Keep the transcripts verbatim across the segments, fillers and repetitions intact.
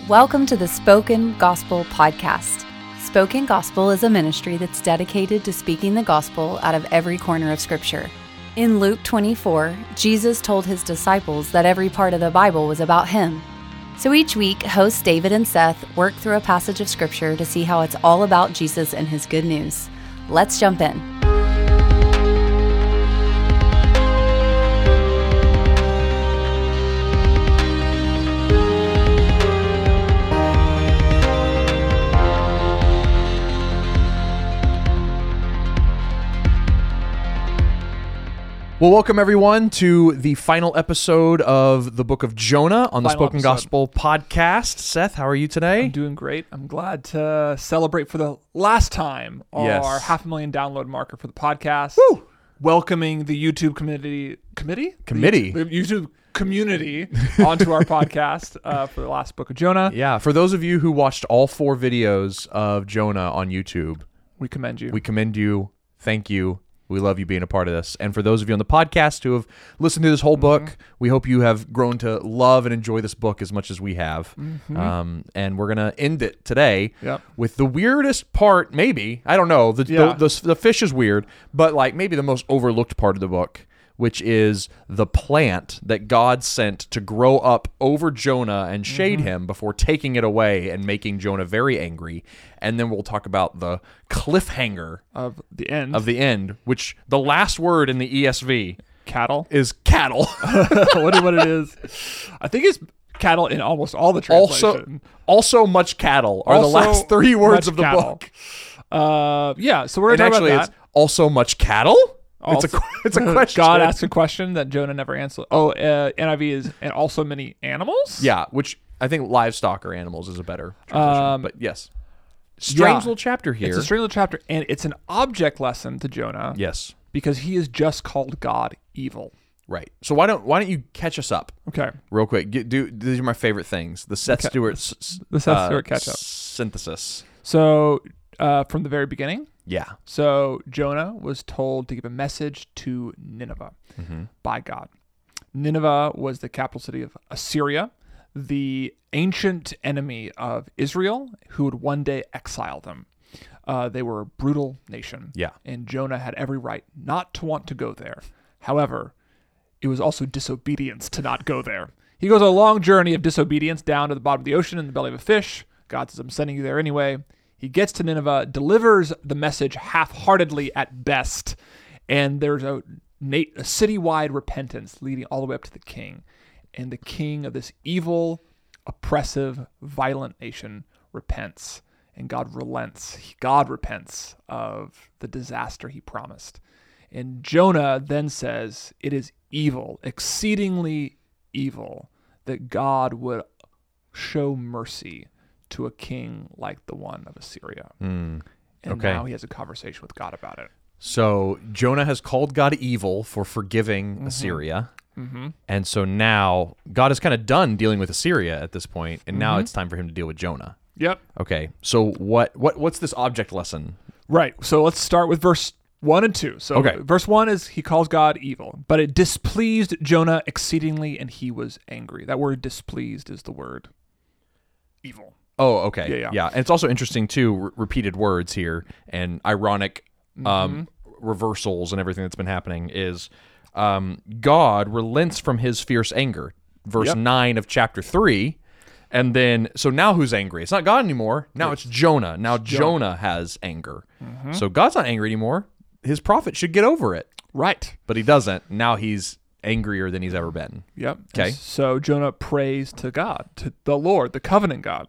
Welcome to the Spoken Gospel Podcast. Spoken Gospel is a ministry that's dedicated to speaking the gospel out of every corner of Scripture. In Luke twenty-four, Jesus told his disciples that every part of the Bible was about him. So each week, hosts David and Seth work through a passage of Scripture to see how it's all about Jesus and his good news. Let's jump in. Well, welcome everyone to the final episode of the Book of Jonah on the Final Spoken episode. Gospel Podcast. Seth, how are you today? I'm doing great. I'm glad to celebrate for the last time our Yes. half a million download marker for the podcast. Woo! Welcoming the YouTube community, committee, Committee. the YouTube community onto our podcast uh, for the last Book of Jonah. Yeah, for those of you who watched all four videos of Jonah on YouTube, We commend you. we commend you. Thank you. We love you being a part of this. And for those of you on the podcast who have listened to this whole book, Mm-hmm. we hope you have grown to love and enjoy this book as much as we have. Mm-hmm. Um, and we're going to end it today Yep. with the weirdest part, maybe. I don't know. The, Yeah. the, the, the fish is weird, but like maybe the most overlooked part of the book, which is the plant that God sent to grow up over Jonah and shade Mm-hmm. him before taking it away and making Jonah very angry. And then we'll talk about the cliffhanger of the end of the end, which the last word in the E S V cattle. is cattle. what, what it is. I think it's cattle in almost all the also, translation. also much cattle are Also the last three words much of the cattle. book. Uh, yeah, so we're And going to talk actually, about it's that. also much cattle. Also- it's a it's a question. God asked a question that Jonah never answered. Oh, uh, N I V is and also many animals. Yeah, which I think livestock or animals is a better translation. Um, but yes, strange yeah. little chapter here. It's a strange little chapter, and it's an object lesson to Jonah. Yes, because he is just called God evil. right. So why don't why don't you catch us up Okay, real quick? Get, do these are my favorite things. The Seth Okay. Stewart s- s- the Seth uh, Stewart catch up. synthesis. So uh, from the very beginning, Yeah. so Jonah was told to give a message to Nineveh Mm-hmm. by God. Nineveh was the capital city of Assyria, the ancient enemy of Israel, who would one day exile them. Uh, they were a brutal nation. Yeah. And Jonah had every right not to want to go there. However, it was also disobedience to not go there. He goes on a long journey of disobedience down to the bottom of the ocean in the belly of a fish. God says, I'm sending you there anyway. He gets to Nineveh, delivers the message half-heartedly at best, and there's a, na- a citywide repentance leading all the way up to the king. And the king of this evil, oppressive, violent nation repents, and God relents. God repents of the disaster he promised. And Jonah then says, it is evil, exceedingly evil, that God would show mercy to a king like the one of Assyria. Mm. And Okay. now he has a conversation with God about it. So Jonah has called God evil for forgiving Assyria. Mm-hmm. And so now God is kind of done dealing with Assyria at this point, and now Mhm. it's time for him to deal with Jonah. Yep. Okay. So what what what's this object lesson? Right. So let's start with verse one and two. So Okay. verse one is he calls God evil, but it displeased Jonah exceedingly, and he was angry. That word displeased is the word evil. Oh, okay. Yeah, yeah. And it's also interesting too, re- repeated words here and ironic um, Mm-hmm. reversals and everything that's been happening is um, God relents from his fierce anger. Verse Yep. nine of chapter three. And then, so now who's angry? It's not God anymore. Now it's Jonah. Now Jonah, Jonah. has anger. Mm-hmm. So God's not angry anymore. His prophet should get over it, Right. but he doesn't. Now he's angrier than he's ever been. Yep. Okay. And so Jonah prays to God, to the Lord, the covenant God.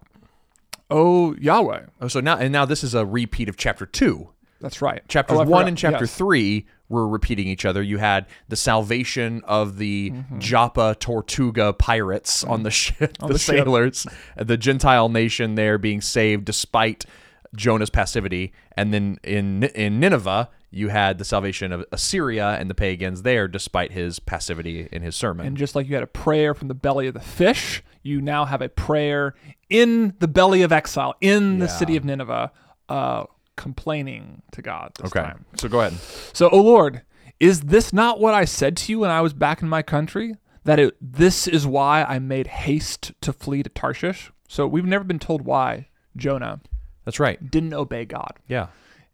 Oh, Yahweh. Oh, so now, and now this is a repeat of chapter two. That's right. Chapters Oh, I one forgot. and chapter Yes. three were repeating each other. You had the salvation of the Mm-hmm. Joppa Tortuga pirates on the ship, On the, the ship. sailors, the Gentile nation there being saved despite Jonah's passivity. And then in in Nineveh, you had the salvation of Assyria and the pagans there despite his passivity in his sermon. And just like you had a prayer from the belly of the fish, you now have a prayer in the belly of exile, in the Yeah. city of Nineveh, uh, complaining to God this okay, time. so go ahead. So, O Lord, is this not what I said to you when I was back in my country? That it, this is why I made haste to flee to Tarshish? So we've never been told why Jonah That's right. didn't obey God. Yeah.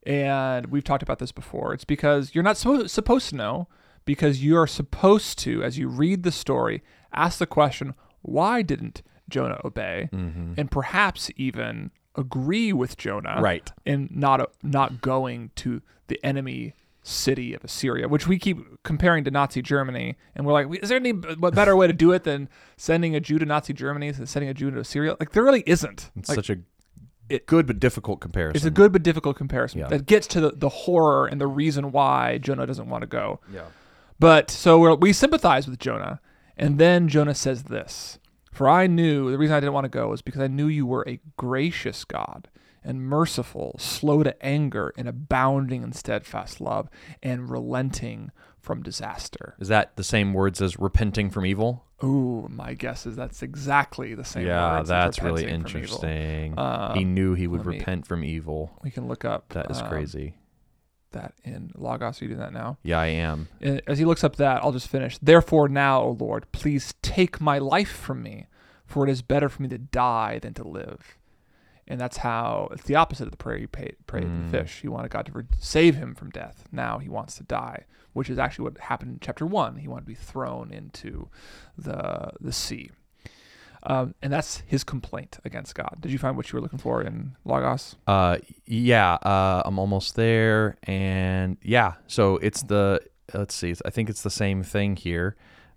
And we've talked about this before. It's because you're not suppo- supposed to know, because you are supposed to, as you read the story, ask the question, why didn't Jonah obey? Mm-hmm. And perhaps even agree with Jonah Right. in not not going to the enemy city of Assyria, which we keep comparing to Nazi Germany. And we're like, is there any b- better way to do it than sending a Jew to Nazi Germany than sending a Jew to Assyria? Like, there really isn't. It's Like, such a it- good but difficult comparison. it's a good but difficult comparison Yeah. that gets to the, the horror and the reason why Jonah doesn't want to go. Yeah. But so we're, we sympathize with Jonah. And then Jonah says this, for I knew, the reason I didn't want to go is because I knew you were a gracious God and merciful, slow to anger and abounding in steadfast love and relenting from disaster. Is that the same words as repenting from evil? Ooh, my guess is that's exactly the same Yeah, words as that's really repenting from evil. interesting. Uh, he knew he would let me- repent from evil. We can look up That is um, crazy. that in Logos. Are you doing that now? Yeah, I am. And as he looks up that, I'll just finish. Therefore now, O Lord, please take my life from me, for it is better for me to die than to live. And that's how, it's the opposite of the prayer you pay, prayed in Mm. the fish. He wanted God to re- save him from death. Now he wants to die, which is actually what happened in chapter one. He wanted to be thrown into the the sea. Um, and that's his complaint against God. Did you find what you were looking for in Logos? Uh, yeah, uh, I'm almost there, and yeah, so it's the let's see, I think it's the same thing here.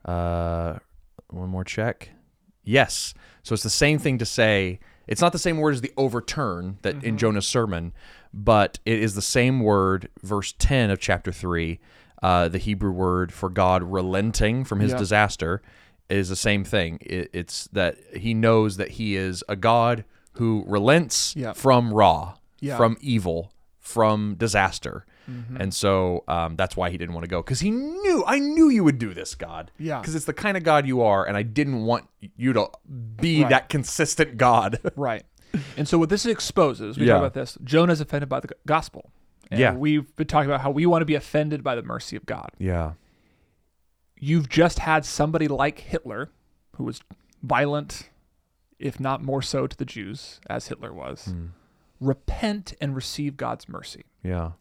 Uh, one more check. Yes, so it's the same thing to say. It's not the same word as the overturn that Mm-hmm. in Jonah's sermon, but it is the same word. Verse ten of chapter three, uh, the Hebrew word for God relenting from his Yeah. disaster, is the same thing. It, it's that he knows that he is a God who relents Yeah. from raw, Yeah. from evil, from disaster. Mm-hmm. And so um, that's why he didn't want to go, because he knew, I knew you would do this, God. Yeah. Because it's the kind of God you are, and I didn't want you to be Right. that consistent God. Right. And so what this exposes, we Yeah. talk about this, Jonah's offended by the g- gospel. And Yeah. we've been talking about how we want to be offended by the mercy of God. Yeah. You've just had somebody like Hitler, who was violent, if not more so to the Jews, as Hitler was, Hmm. repent and receive God's mercy. Yeah.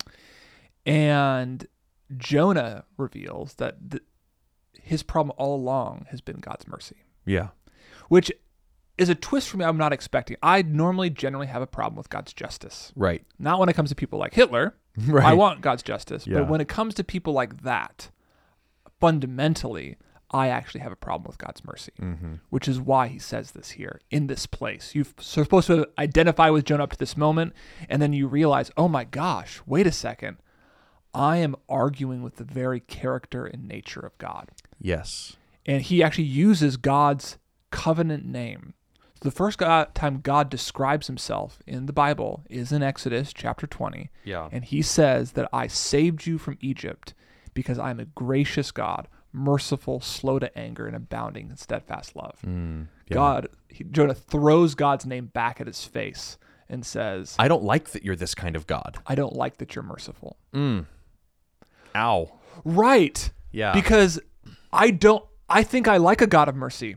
And Jonah reveals that th- his problem all along has been God's mercy, Yeah. which is a twist for me I'm not expecting. I normally generally have a problem with God's justice. Right. Not when it comes to people like Hitler. Right. I want God's justice. Yeah. But when it comes to people like that, fundamentally, I actually have a problem with God's mercy, Mm-hmm. which is why he says this here in this place. You're supposed to identify with Jonah up to this moment, and then you realize, oh my gosh, wait a second. I am arguing with the very character and nature of God. Yes. And he actually uses God's covenant name. The first God, time God describes himself in the Bible is in Exodus chapter twenty. Yeah. And he says that I saved you from Egypt because I'm a gracious God, merciful, slow to anger, and abounding in steadfast love. Mm, yeah. God, he, Jonah throws God's name back at his face and says, I don't like that you're this kind of God. I don't like that you're merciful. Mm. Ow. Right. Yeah. Because I don't, I think I like a God of mercy.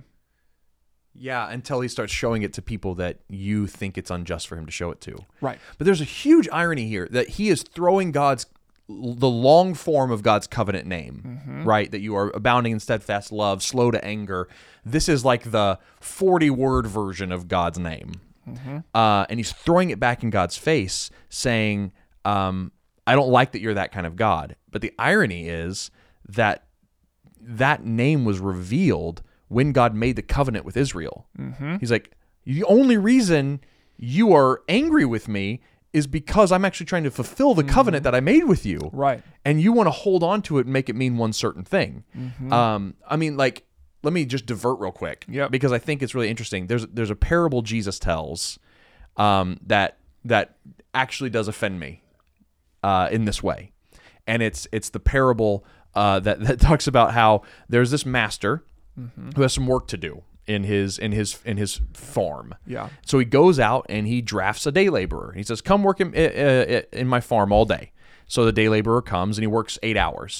Yeah, until he starts showing it to people that you think it's unjust for him to show it to. Right. But there's a huge irony here that he is throwing God's the long form of God's covenant name, Mm-hmm. right? That you are abounding in steadfast love, slow to anger. This is like the forty word version of God's name. Mm-hmm. Uh, and he's throwing it back in God's face, saying, um, I don't like that you're that kind of God. But the irony is that that name was revealed when God made the covenant with Israel. Mm-hmm. He's like, the only reason you are angry with me is because I'm actually trying to fulfill the covenant that I made with you. Right. And you want to hold on to it and make it mean one certain thing. Mm-hmm. Um, I mean, like, let me just divert real quick. Yep. Because I think it's really interesting. There's there's a parable Jesus tells um, that that actually does offend me uh, in this way. And it's it's the parable uh, that, that talks about how there's this master Mm-hmm. who has some work to do in his in his in his farm. Yeah. So he goes out and he drafts a day laborer. He says, "Come work in, in, in my farm all day." So the day laborer comes and he works eight hours.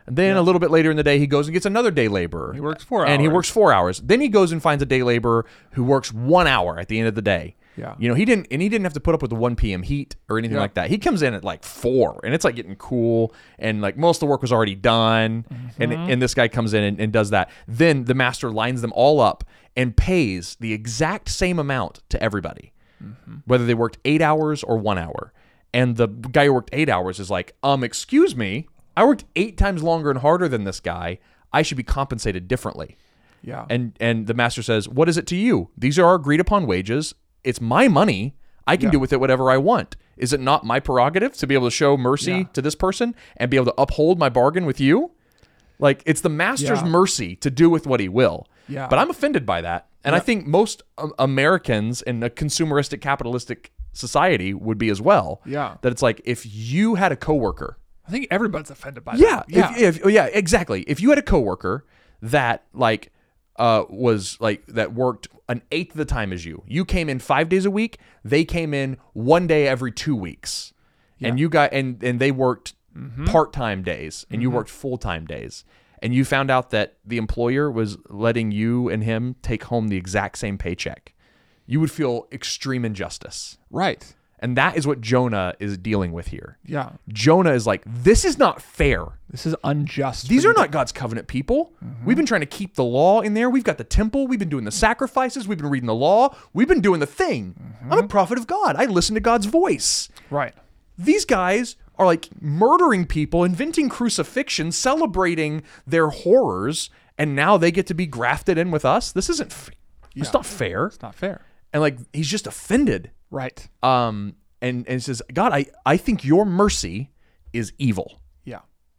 And then Yeah. a little bit later in the day, he goes and gets another day laborer. He works four And he hours. works four hours. Then he goes and finds a day laborer who works one hour at the end of the day. Yeah. You know, he didn't, and he didn't have to put up with the one p.m. heat or anything Yeah. like that. He comes in at like four, and it's like getting cool, and like most of the work was already done, and Mm-hmm. and this guy comes in and, and does that. Then the master lines them all up and pays the exact same amount to everybody, Mm-hmm. whether they worked eight hours or one hour. And the guy who worked eight hours is like, um, excuse me, I worked eight times longer and harder than this guy. I should be compensated differently. Yeah. And and the master says, what is it to you? These are our agreed upon wages. It's my money. I can Yeah. do with it whatever I want. Is it not my prerogative to be able to show mercy Yeah. to this person and be able to uphold my bargain with you? Like, it's the master's Yeah. mercy to do with what he will. Yeah. But I'm offended by that. And I Yeah. think most um, Americans in a consumeristic, capitalistic society would be as well. Yeah. That it's like, if you had a coworker I think everybody's offended by yeah, that. Yeah. If, if, yeah, exactly. If you had a coworker that like uh was like that worked an eighth of the time as you, you came in five days a week, they came in one day every two weeks, and you got and and they worked part time days, and you worked full time days, and you found out that the employer was letting you and him take home the exact same paycheck, you would feel extreme injustice, Right. and that is what Jonah is dealing with here. Yeah. Jonah is like, this is not fair. This is unjust. These for are you to- not God's covenant people. We've been trying to keep the law in there. We've got the temple. We've been doing the sacrifices. We've been reading the law. We've been doing the thing. I'm a prophet of God. I listen to God's voice. Right. These guys are like murdering people, inventing crucifixion, celebrating their horrors, and now they get to be grafted in with us. This isn't f- It's Yeah. not fair. It's not fair. And like, he's just offended. Right. Um, and, and says, God, I, I think your mercy is evil. Yeah.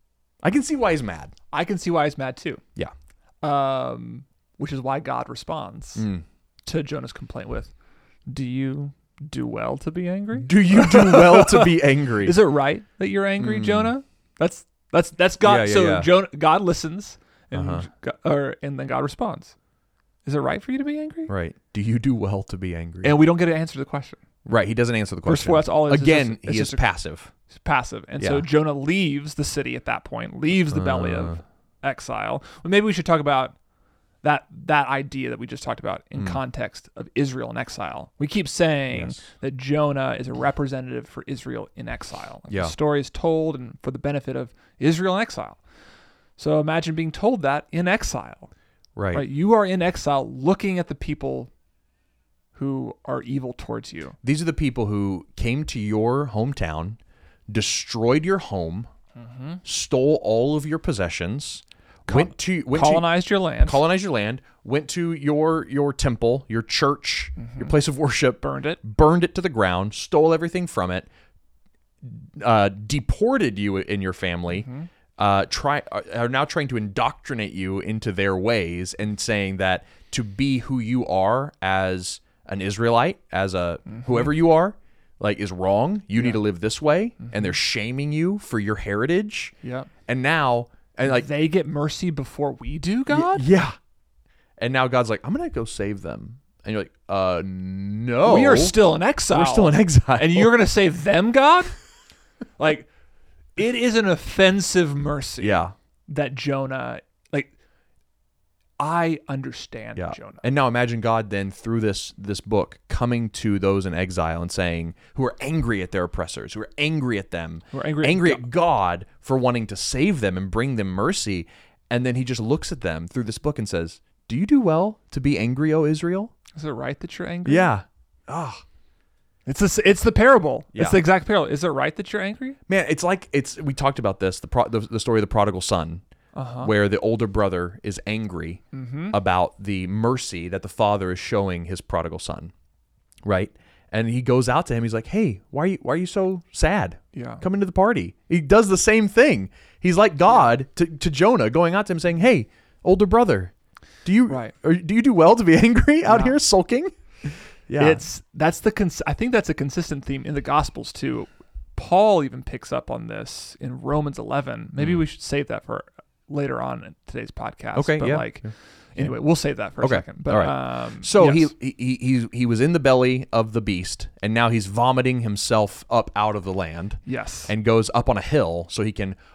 I can see why he's mad. I can see why he's mad too. Yeah. Um, which is why God responds Mm. to Jonah's complaint with, "Do you do well to be angry? Do you do well to be angry? Is it right that you're angry, Jonah?" That's that's that's God. Yeah, yeah, so yeah. Jonah, God listens, and Uh-huh. God, or and then God responds. Is it right for you to be angry? Right. Do you do well to be angry? And we don't get to answer the question. right. He doesn't answer the Verse question. four, that's all it is. It's Again, just- it's he just is a- passive. It's passive, and so Yeah. Jonah leaves the city at that point, leaves the belly Uh. of exile. Well, maybe we should talk about that that idea that we just talked about in context of Israel in exile. We keep saying Mm. Yes. that Jonah is a representative for Israel in exile. Like, Yeah. The story is told and for the benefit of Israel in exile. So imagine being told that in exile. Right. Right? You are in exile looking at the people who are evil towards you. These are the people who came to your hometown, destroyed your home, Mm-hmm. stole all of your possessions, went to went Colonized your land, to colonize your land, went to your your temple, your church, your place of worship, Mm-hmm. burned it. burned it to the ground, stole everything from it, uh, deported you and your family, Mm-hmm. uh, try are are now trying to indoctrinate you into their ways and saying that to be who you are as an Israelite, as a Mm-hmm. whoever you are, like is wrong. You need to live this way, and they're shaming you for your heritage. Yeah. And now, and like, They get mercy before we do, God? yeah. And now God's like, I'm gonna go save them, and you're like, uh, no, We are still in exile. we're still in exile, And you're going to save them, God? Like, it is an offensive mercy yeah, that Jonah, like, I understand yeah. Jonah. And now imagine God then through this this book coming to those in exile and saying, who are angry at their oppressors, who are angry at them, Who are angry at angry God. at God for wanting to save them and bring them mercy, and then He just looks at them through this book and says, "Do you do well to be angry, O Israel?" Is it right that you're angry? Yeah. Ah. It's the, it's the parable. Yeah. It's the exact parable. Is it right that you're angry? Man, it's like it's. We talked about this the pro, the, the story of the prodigal son, Uh-huh. where the older brother is angry Mm-hmm. about the mercy that the father is showing his prodigal son, right? And he goes out to him. He's like, "Hey, why are you why are you so sad? Yeah. Come into the party." He does the same thing. He's like God to, to Jonah, going out to him saying, "Hey, older brother, do you Right. or do you do well to be angry out Yeah. here sulking?" Yeah, It's that's the cons- I think that's a consistent theme in the Gospels too. Paul even picks up on this in Romans eleven. Maybe we should save that for later on in today's podcast. Okay, but yeah. like anyway, we'll save that for a Okay, second. But all right. um, So yes. he, he he he was in the belly of the beast, and now he's vomiting himself up out of the land, yes, and goes up on a hill so he can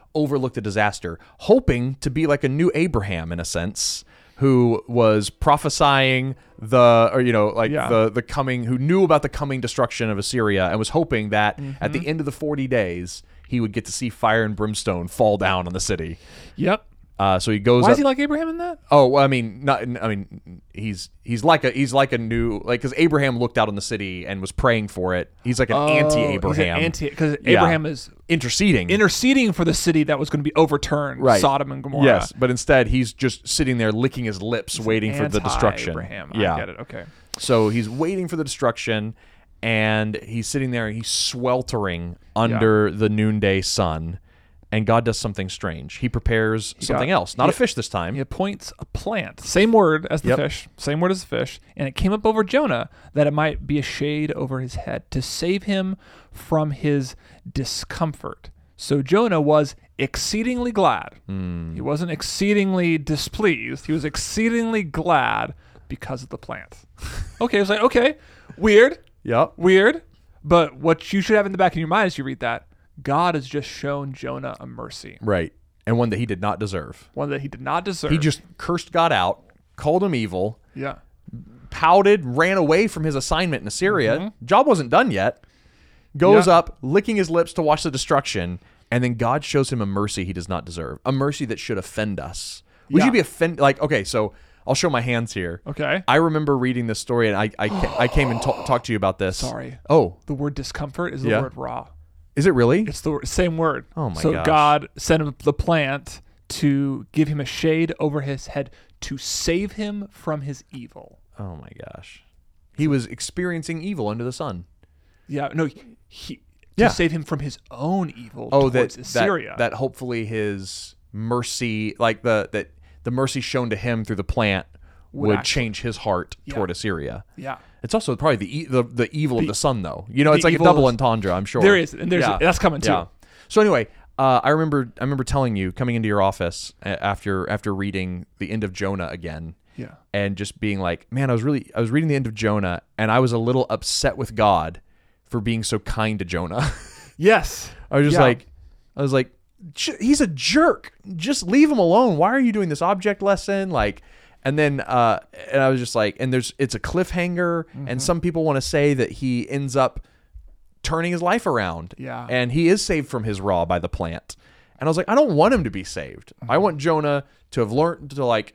overlook the disaster, hoping to be like a new Abraham in a sense, who was prophesying the, or you know, like Yeah. the the coming, who knew about the coming destruction of Assyria, and was hoping that Mm-hmm. at the end of the forty days he would get to see fire and brimstone fall down on the city. Yep. Uh, so he goes Why up. is he like Abraham in that? Oh, well, I mean, not. I mean, he's he's like a he's like a new like because Abraham looked out on the city and was praying for it. He's like an anti-Abraham, Oh, Anti because Yeah. Abraham is interceding. interceding for the city that was going to be overturned, Right. Sodom and Gomorrah. Yes, but instead he's just sitting there licking his lips, waiting for the destruction. Abraham. Yeah, I get it. Okay. So he's waiting for the destruction, and he's sitting there and he's sweltering under the noonday sun. And God does something strange. He prepares something got- else, not he- a fish this time. He appoints a plant, same word as the Yep. fish, same word as the fish, and it came up over Jonah that it might be a shade over his head to save him from his discomfort. So Jonah was exceedingly glad. Hmm. He wasn't exceedingly displeased. He was exceedingly glad because of the plant. Okay, I was like, okay, weird, Yep. weird. But what you should have in the back of your mind as you read that, God has just shown Jonah a mercy, Right. And one that he did not deserve. one that he did not deserve. He just cursed God out, called him evil, yeah. pouted, ran away from his assignment in Assyria. Job wasn't done yet. Goes Mm-hmm. Yeah. up, licking his lips to watch the destruction, and then God shows him a mercy he does not deserve, a mercy that should offend us. Would Yeah. you be offended? Like, okay, so I'll show my hands here. Okay. I remember reading this story, and I I, ca- I came and ta- talked to you about this. Sorry. Oh, The word discomfort is the Yeah. word raw. is it really? It's the same word. Oh my so gosh. God sent him the plant to give him a shade over his head to save him from his evil. Oh my gosh. He was experiencing evil under the sun. Yeah, no, he to Yeah. save him from his own evil Oh, that, towards Assyria. that that hopefully his mercy, like the that the mercy shown to him through the plant, Would would actually- change his heart Yeah. toward Assyria. yeah. It's also probably the e- the, the evil of the sun, though. You know, it's the like a evil double of- entendre. I'm sure There is, and there's Yeah. that's coming too. Yeah. So anyway, uh, I remember I remember telling you coming into your office a- after after reading the end of Jonah again. Yeah. And just being like, man, I was really, I was reading the end of Jonah, and I was a little upset with God for being so kind to Jonah. Yes. I was just Yeah. like, I was like, "J- he's a jerk. Just leave him alone. Why are you doing this object lesson? Like, and then, uh, and I was just like, and there's, it's a cliffhanger, Mm-hmm. and some people want to say that he ends up turning his life around. Yeah. And he is saved from his raw by the plant. And I was like, I don't want him to be saved. I Mm-hmm. want Jonah to have learned to like,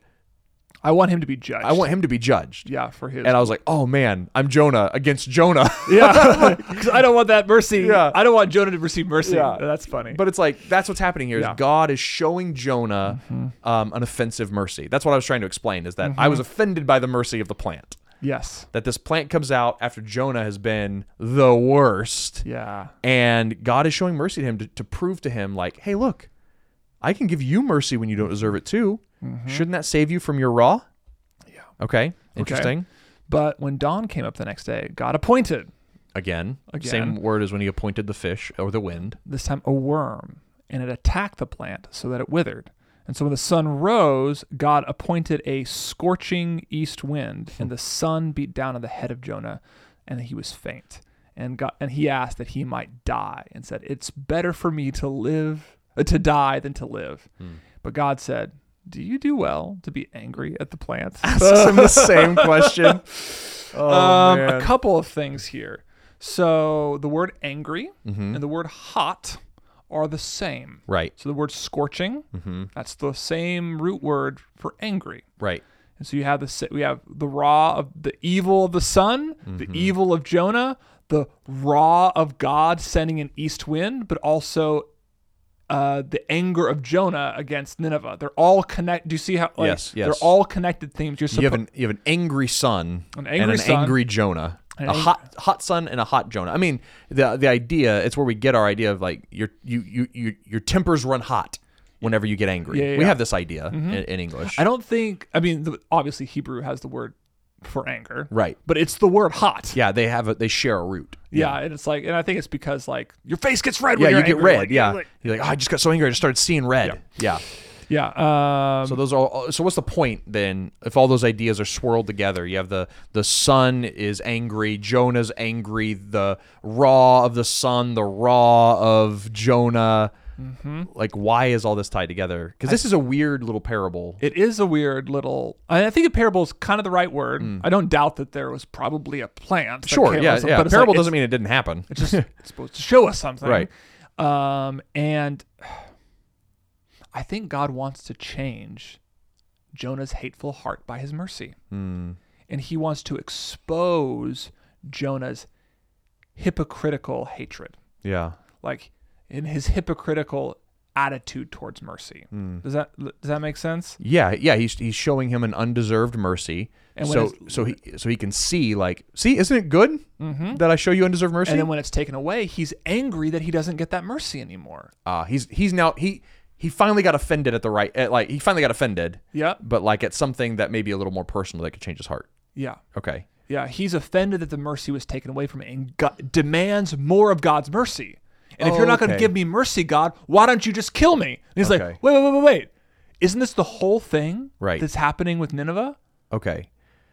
I want him to be judged. I want him to be judged. Yeah, for his. And I was like, oh man, I'm Jonah against Jonah. yeah, because I don't want that mercy. Yeah. I don't want Jonah to receive mercy. Yeah. That's funny. But it's like, that's what's happening here is Yeah. Mm-hmm. God is showing Jonah um, an offensive mercy. That's what I was trying to explain is that I was offended by the mercy of the plant. yes. That this plant comes out after Jonah has been the worst. Yeah. And God is showing mercy to him to, to prove to him like, hey, look, I can give you mercy when you don't deserve it too. Shouldn't that save you from your raw? Yeah. Okay. Interesting. But when dawn came up the next day, God appointed, Again, Again. same word as when he appointed the fish or the wind. this time a worm, and it attacked the plant so that it withered. And so when the sun rose, God appointed a scorching east wind, and the sun beat down on the head of Jonah, and he was faint. And God, and he asked that he might die, and said, "It's better for me to live, uh, to die, than to live." But God said, "Do you do well to be angry at the plant?" Asks him the same question. Oh, um, man. a couple of things here. So the word angry Mm-hmm. and the word hot are the same. Right. So the word scorching, that's the same root word for angry. Right. And so you have the sa- we have the raw of the evil of the sun, the evil of Jonah, the raw of God sending an east wind, but also uh, the anger of Jonah against Nineveh. They're all connect. Do you see how? Like, Yes, yes. They're all connected themes. You're You have suppo- an you have an angry sun An and angry an sun. angry Jonah. An a ang- hot hot sun and a hot Jonah. I mean, the the idea, it's where we get our idea of like your you you, you your tempers run hot whenever you get angry. Yeah, yeah, we yeah. have this idea in, in English. I don't think. I mean, the, obviously Hebrew has the word for anger, Right. but it's the word hot. Yeah, they have a, they share a root. Yeah, and it's like, and I think it's because like your face gets red. Yeah, when you you're get angry. red. Like, yeah. like- You're like, oh, I just got so angry I just started seeing red. Yeah. yeah. Um, So those are all, so what's the point then if all those ideas are swirled together? You have the the sun is angry, Jonah's angry, the raw of the sun, the raw of Jonah. Mm-hmm. Like, why is all this tied together? Because this is a weird little parable. It is a weird little. I think a parable is kind of the right word. Mm. I don't doubt that there was probably a plant. that Sure, came yeah, out of- yeah. But it's Parable like, doesn't it's, mean it didn't happen. it's just it's supposed to show us something, Right. Um, and I think God wants to change Jonah's hateful heart by his mercy, Mm. and he wants to expose Jonah's hypocritical hatred, Yeah. like in his hypocritical attitude towards mercy. Mm. Does that does that make sense? Yeah, yeah. He's he's showing him an undeserved mercy, And when so it's- so he so he can see, like, see, isn't it good Mm-hmm. that I show you undeserved mercy? And then when it's taken away, he's angry that he doesn't get that mercy anymore. uh, he's he's now he he finally got offended at the right at, like he finally got offended, Yeah, but like at something that may be a little more personal that could change his heart. yeah, Okay. yeah. He's offended that the mercy was taken away from him and God demands more of God's mercy. And if Oh, you're not going to okay. give me mercy, God, why don't you just kill me? And he's Okay. like, wait, wait, wait, wait, wait. Isn't this the whole thing Right. that's happening with Nineveh? Okay.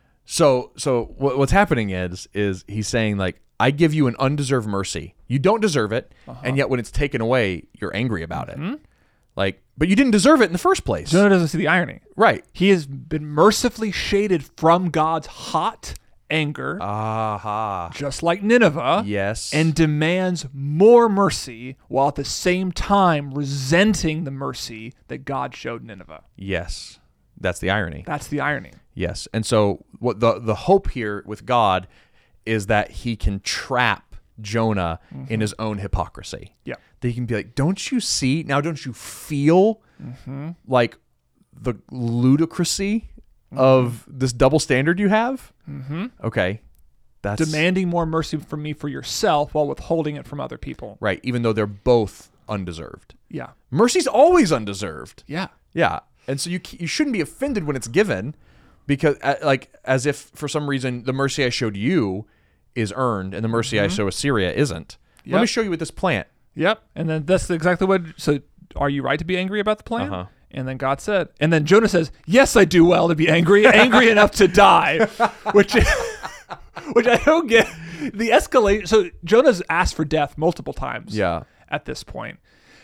So so what, what's happening is is he's saying, like, I give you an undeserved mercy. You don't deserve it, Uh-huh. and yet when it's taken away, you're angry about Mm-hmm. it. Like, but you didn't deserve it in the first place. Jonah doesn't see the irony. Right. He has been mercifully shaded from God's hot anger, Aha. just like Nineveh. Yes. And demands more mercy while at the same time resenting the mercy that God showed Nineveh. Yes. That's the irony. That's the irony. Yes. And so what the the hope here with God is that he can trap Jonah in his own hypocrisy. Yeah. That he can be like, don't you see? Now don't you feel Mm-hmm. like the ludicrousy of this double standard you have? Mm-hmm. Okay. That's Demanding more mercy from me for yourself while withholding it from other people. right, even though they're both undeserved. Yeah. Mercy's always undeserved. Yeah. Yeah, and so you you shouldn't be offended when it's given, because uh, like as if for some reason the mercy I showed you is earned and the mercy I show Assyria isn't. Let me Yep. show you with this plant. Yep. And then that's exactly what. So are you right to be angry about the plan? Uh-huh. And then God said, and then Jonah says, yes, I do well to be angry, angry enough to die, which, which I don't get. The escalate. So Jonah's asked for death multiple times. Yeah. At this point.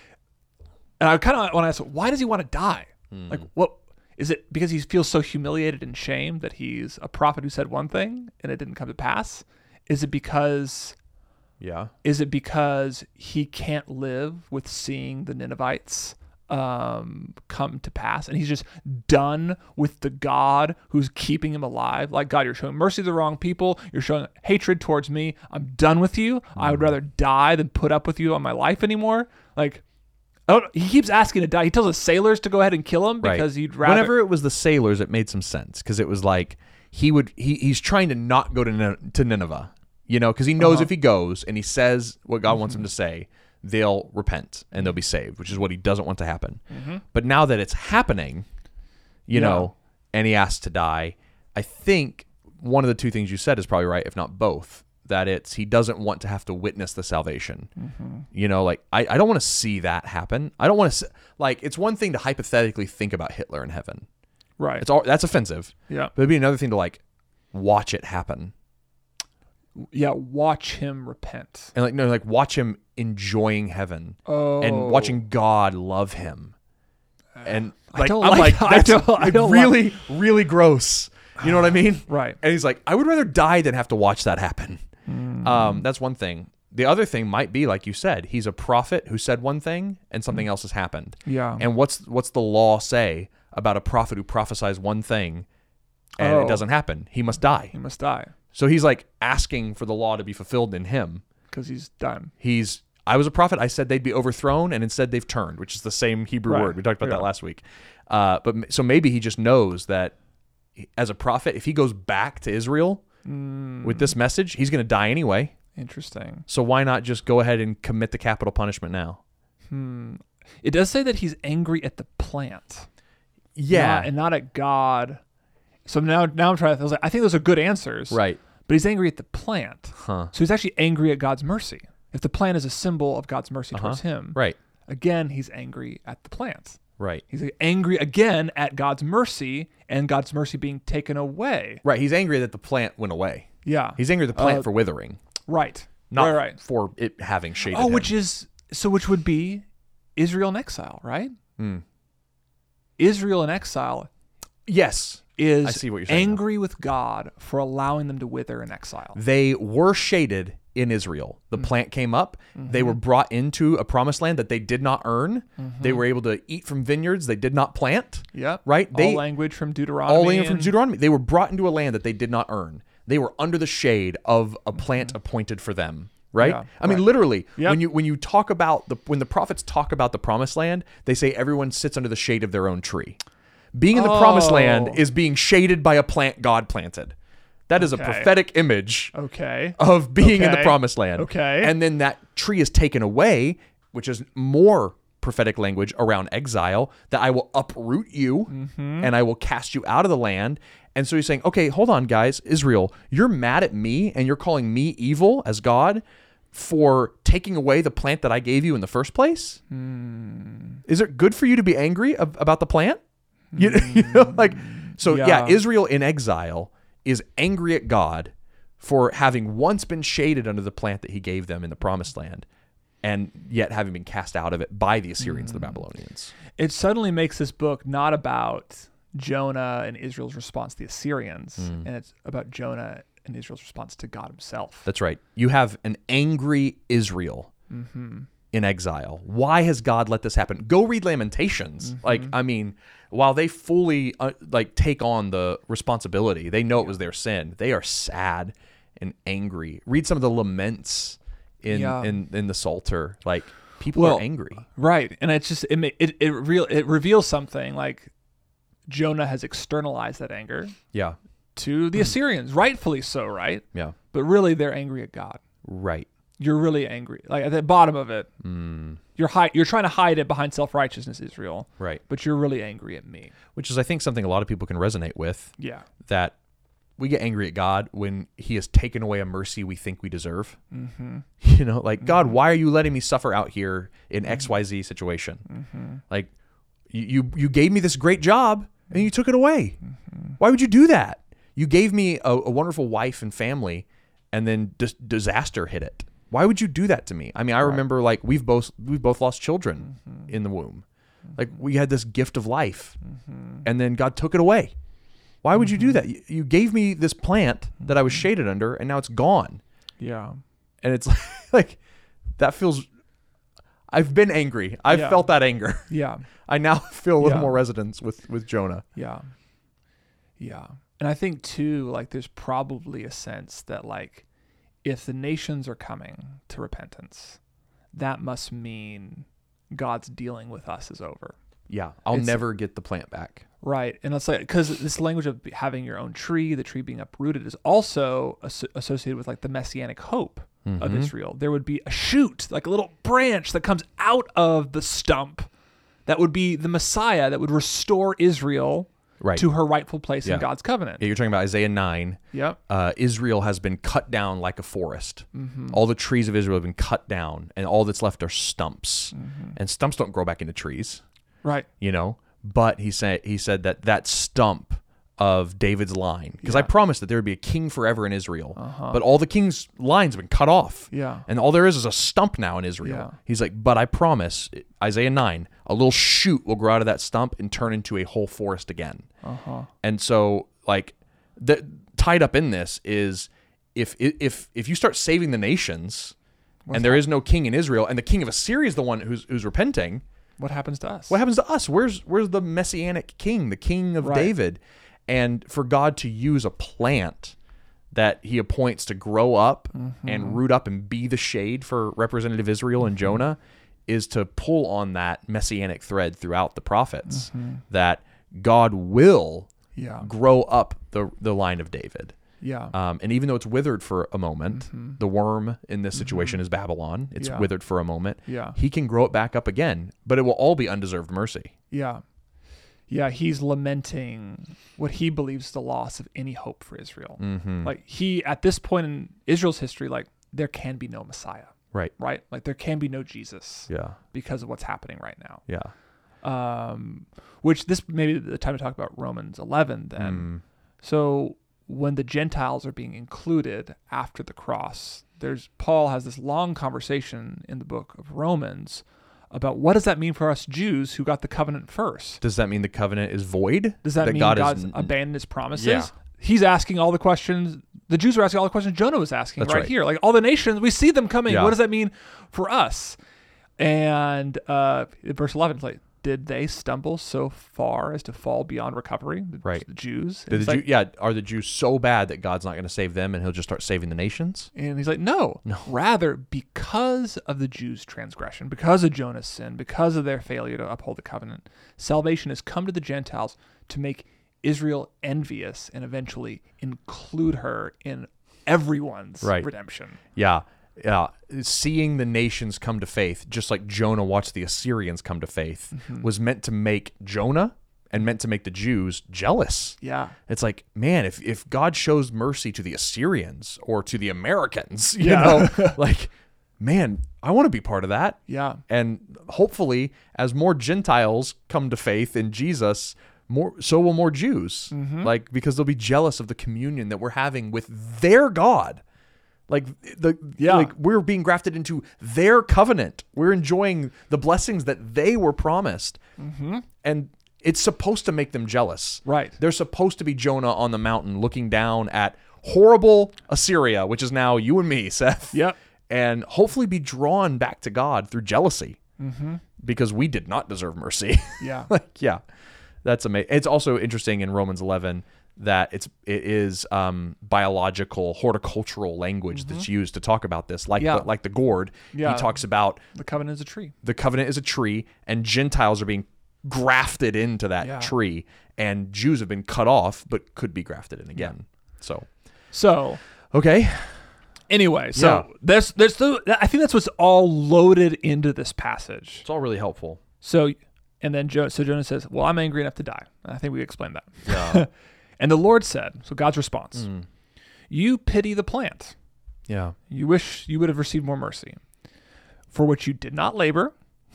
And I kind of want to ask, why does he want to die? Hmm. Like, what is it? Because he feels so humiliated and shamed that he's a prophet who said one thing and it didn't come to pass? Is it because? Yeah. Is it because he can't live with seeing the Ninevites um, come to pass, and he's just done with the God who's keeping him alive? Like, God, you're showing mercy to the wrong people. You're showing hatred towards me. I'm done with you. I would rather die than put up with you on my life anymore. Like, I don't, he keeps asking to die. He tells the sailors to go ahead and kill him because right. he'd rather. Whenever it was the sailors, it made some sense because it was like he would he he's trying to not go to Nin- to Nineveh, you know, because he knows Uh-huh. if he goes and he says what God wants him to say, they'll repent and they'll be saved, which is what he doesn't want to happen. Mm-hmm. But now that it's happening, you Yeah. know, and he asks to die, I think one of the two things you said is probably right, if not both. That it's he doesn't want to have to witness the salvation. Mm-hmm. You know, like I, I don't want to see that happen. I don't want to like it's one thing to hypothetically think about Hitler in heaven. Right. It's all that's offensive. Yeah. But it'd be another thing to like watch it happen. Yeah. Watch him repent. And like no, like watch him enjoying heaven Oh. and watching God love him. And I like don't I'm like- like I that's don't- I don't really really gross. You know what I mean? Right. And he's like, I would rather die than have to watch that happen. Mm. Um, that's one thing. The other thing might be, like you said, he's a prophet who said one thing and something else has happened. Yeah. And what's what's the law say about a prophet who prophesies one thing and Oh. it doesn't happen? He must die. He must die So he's like asking for the law to be fulfilled in him. because he's done. He's I was a prophet. I said they'd be overthrown, and instead they've turned, which is the same Hebrew Right. word. We talked about Yeah. that last week. Uh, but m- so maybe he just knows that as a prophet, if he goes back to Israel Mm, with this message, he's going to die anyway. interesting. So why not just go ahead and commit the capital punishment now? Hmm. It does say that he's angry at the plant. Yeah, Not- and not at God. So now, now I'm trying to. I, was like, I think those are good answers. right. But he's angry at the plant. Huh. So he's actually angry at God's mercy. If the plant is a symbol of God's mercy Uh-huh. towards him, Right. again, he's angry at the plant. Right. He's angry again at God's mercy and God's mercy being taken away. Right. He's angry that the plant went away. Yeah. He's angry at the plant Uh, for withering, right. not right, right. for it having shaded Oh, him. which is so which would be Israel in exile, right? Mm. Israel in exile Yes. is I see what you're saying angry with God for allowing them to wither in exile. They were shaded in Israel. The Mm-hmm. plant came up. Mm-hmm. They were brought into a promised land that they did not earn. Mm-hmm. They were able to eat from vineyards they did not plant. Yep. Right? They, all language from Deuteronomy. All language from and- Deuteronomy. They were brought into a land that they did not earn. They were under the shade of a plant mm-hmm. appointed for them. Right? Yeah, I mean, right. literally, Yep. when you when you talk about the when the prophets talk about the promised land, they say everyone sits under the shade of their own tree. Being in the promised land Oh. is being shaded by a plant God planted. That is Okay. a prophetic image Okay. of being in the Okay. promised land. Okay. And then that tree is taken away, which is more prophetic language around exile, that I will uproot you Mm-hmm. and I will cast you out of the land. And so he's saying, okay, hold on, guys, Israel, you're mad at me and you're calling me evil as God for taking away the plant that I gave you in the first place? Hmm. Is it good for you to be angry ab- about the plant? You, you know, like, so yeah. Yeah. Israel in exile is angry at God for having once been shaded under the plant that he gave them in the promised land, and yet having been cast out of it by the Assyrians, Hmm. the Babylonians. It suddenly makes this book not about Jonah and Israel's response to the Assyrians, Hmm. and it's about Jonah and Israel's response to God himself. That's right. You have an angry Israel Mm-hmm. in exile. Why has God let this happen? Go read Lamentations. Mm-hmm. Like, I mean, while they fully uh, like take on the responsibility, they know it was their sin. They are sad and angry. Read some of the laments in Yeah. in, in the Psalter. Like, people Well, are angry. Right, and it's just it ma- it it real it reveals something like Jonah has externalized that anger Yeah. to the Assyrians, rightfully so, right? Yeah. But really, they're angry at God. Right. You're really angry. Like at the bottom of it, Mm, you're hi- You're trying to hide it behind self righteousness, Israel. right. But you're really angry at me. Which is, I think, something a lot of people can resonate with. Yeah. That we get angry at God when he has taken away a mercy we think we deserve. Mm-hmm. You know, like, God, why are you letting me suffer out here in X Y Z situation? Mm-hmm. Like, you, you you gave me this great job and you took it away. Mm-hmm. Why would you do that? You gave me a, a wonderful wife and family, and then dis- disaster hit it. Why would you do that to me? I mean, I Right. remember, like, we've both we've both lost children Mm-hmm. in the womb. Like, we had this gift of life, Mm-hmm. and then God took it away. Why would you do that? You, you gave me this plant that I was shaded under, and now it's gone. Yeah. And it's like, that feels. I've been angry. I've Yeah. felt that anger. Yeah. I now feel a little Yeah. more resonance with with Jonah. Yeah. Yeah. And I think too, like there's probably a sense that like if the nations are coming to repentance, that must mean God's dealing with us is over. Yeah, I'll It's- never get the plant back. Right. And it's like, because this language of having your own tree, the tree being uprooted, is also as- associated with like the messianic hope of Mhm. Israel. There would be a shoot, like a little branch that comes out of the stump that would be the Messiah that would restore Israel Right. to her rightful place Yeah. in God's covenant. Yeah, you're talking about Isaiah nine. Yep. Uh, Israel has been cut down like a forest. Mm-hmm. All the trees of Israel have been cut down, and all that's left are stumps. Mm-hmm. And stumps don't grow back into trees, Right. you know. But he said he said that that stump of David's line, because I Yeah. promised that there would be a king forever in Israel, Uh-huh. but all the king's lines have been cut off. Yeah. And all there is is a stump now in Israel. Yeah. He's like, but I promise, Isaiah nine, a little shoot will grow out of that stump and turn into a whole forest again. Uh-huh. And so, like, the, tied up in this is if if if you start saving the nations, and there is no king in Israel, and the king of Assyria is the one who's who's repenting, What happens to us? what happens to us? Where's where's the messianic king, the king of Right. David? And for God to use a plant that he appoints to grow up Mm-hmm. and root up and be the shade for representative Israel and Jonah is to pull on that messianic thread throughout the prophets Mm-hmm. that God will Yeah. grow up the the line of David. Yeah. Um, and even though it's withered for a moment, the worm in this situation is Babylon. It's Yeah. withered for a moment. Yeah. He can grow it back up again, but it will all be undeserved mercy. Yeah. Yeah, he's lamenting what he believes the loss of any hope for Israel. Mm-hmm. Like he, at this point in Israel's history, like there can be no Messiah, Right. right? Like there can be no Jesus Yeah. because of what's happening right now. Yeah. Um, which this may be the time to talk about Romans eleven then. Mm. So when the Gentiles are being included after the cross, there's Paul has this long conversation in the book of Romans about what does that mean for us Jews who got the covenant first? Does that mean the covenant is void? Does that, mean God God's is, abandoned his promises? Yeah. He's asking all the questions. The Jews were asking all the questions Jonah was asking That's right, right. here. Like all the nations, we see them coming. Yeah. What does that mean for us? And uh, verse eleven, it's like, did they stumble so far as to fall beyond recovery? The, Right. the Jews. Did It's the like- Jew, yeah, are the Jews so bad that God's not going to save them and he'll just start saving the nations? And he's like, no, No. rather because of the Jews' transgression, because of Jonah's sin, because of their failure to uphold the covenant, salvation has come to the Gentiles to make Israel envious and eventually include her in everyone's Right. redemption. Yeah. Yeah. Seeing the nations come to faith, just like Jonah watched the Assyrians come to faith, Mm-hmm. was meant to make Jonah and meant to make the Jews jealous. Yeah. It's like, man, if, if God shows mercy to the Assyrians or to the Americans, you Yeah. know, like, man, I want to be part of that. Yeah. And hopefully, as more Gentiles come to faith in Jesus, more so will more Jews. Mm-hmm. Like, because they'll be jealous of the communion that we're having with their God. Like the Yeah. like we're being grafted into their covenant. We're enjoying the blessings that they were promised. Mm-hmm. And it's supposed to make them jealous. Right. They're supposed to be Jonah on the mountain looking down at horrible Assyria, which is now you and me, Seth. Yep. And hopefully be drawn back to God through jealousy. Mm-hmm. Because we did not deserve mercy. Yeah. Like, yeah. That's amazing. It's also interesting in Romans eleven that it's it is um, biological, horticultural language that's used to talk about this, like Yeah. the, like the gourd. Yeah. He talks about The covenant is a tree. the covenant is a tree, and Gentiles are being grafted into that Yeah. tree, and Jews have been cut off, but could be grafted in again. So So okay, anyway, so Yeah. there's there's the, I think that's what's all loaded into this passage. it's all really helpful. So and then jo- so Jonah says, "Well, I'm angry enough to die." I think we explained that. Yeah, And the Lord said, so God's response, Mm. "You pity the plant. yeah, You wish you would have received more mercy, for which you did not labor,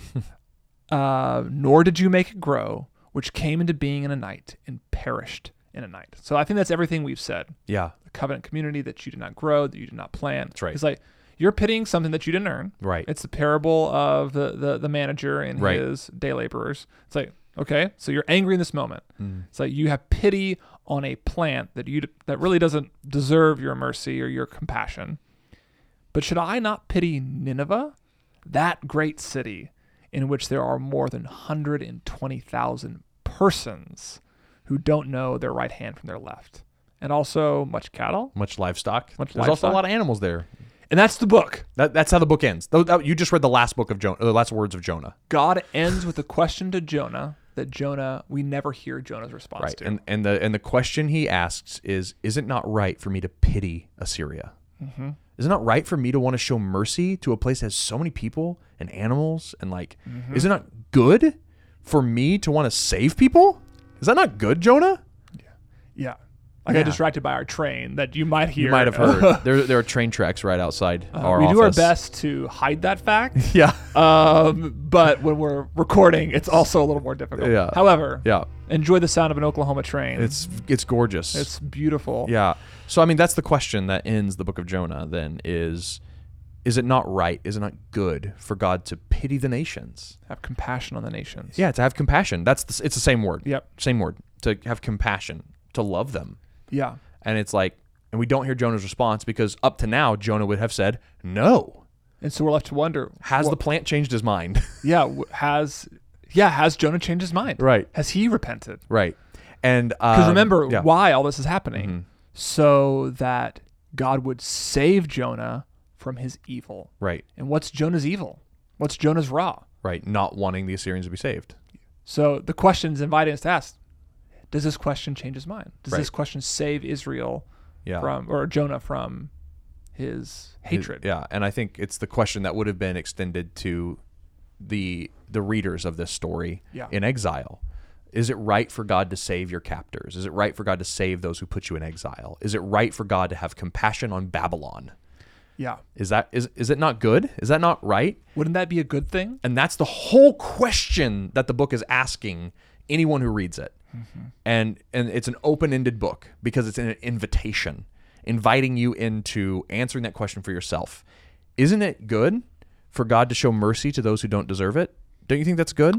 uh, nor did you make it grow, which came into being in a night and perished in a night." So I think that's everything we've said. yeah, The covenant community that you did not grow, that you did not plant. That's right. It's like you're pitying something that you didn't earn. right. It's the parable of the, the, the manager and Right. his day laborers. It's like, okay, so you're angry in this moment. Mm. It's like you have pity on a plant that you that really doesn't deserve your mercy or your compassion. But should I not pity Nineveh, that great city in which there are more than one hundred twenty thousand persons who don't know their right hand from their left, and also much cattle? Much livestock. Much There's also a livestock. lot of animals there. And that's the book. That, that's how the book ends. Tho- that- You just read the last book of Jonah, the last words of Jonah. God ends with a question to Jonah that Jonah, we never hear Jonah's response Right. to. And and the and the question he asks is, is it not right for me to pity Assyria? Mm-hmm. Is it not right for me to want to show mercy to a place that has so many people and animals and like Mm-hmm. is it not good for me to want to save people? Is that not good, Jonah? Yeah. I Yeah. got distracted by our train that you might hear. You might have heard. there there are train tracks right outside our we office. do our best to hide that fact. Yeah. Um, but when we're recording, it's also a little more difficult. Yeah. However, Yeah. enjoy the sound of an Oklahoma train. It's it's gorgeous. it's beautiful. Yeah. So I mean that's the question that ends the book of Jonah then is is it not right? Is it not good for God to pity the nations? Have compassion on the nations. Yeah, to have compassion. That's the, it's the same word. Yep. Same word. To have compassion, to love them. Yeah. And it's like and we don't hear Jonah's response because up to now Jonah would have said no. And so we're left to wonder: Has wha- the plant changed his mind? yeah w- has yeah has Jonah changed his mind? Right. Has he repented? Right. And Because um, remember yeah. why all this is happening, Mhm. so that God would save Jonah from his evil. Right. And what's Jonah's evil? What's Jonah's raw? Right. Not wanting the Assyrians to be saved. So the question's inviting us to ask: does this question change his mind? Does Right. this question save Israel Yeah. from, or Jonah from his hatred? Yeah, and I think it's the question that would have been extended to the the readers of this story Yeah. in exile. Is it right for God to save your captors? Is it right for God to save those who put you in exile? Is it right for God to have compassion on Babylon? Yeah. Is that is is it not good? Is that not right? Wouldn't that be a good thing? And that's the whole question that the book is asking anyone who reads it. Mm-hmm. And and it's an open-ended book because it's an invitation, inviting you into answering that question for yourself. Isn't it good for God to show mercy to those who don't deserve it? Don't you think that's good?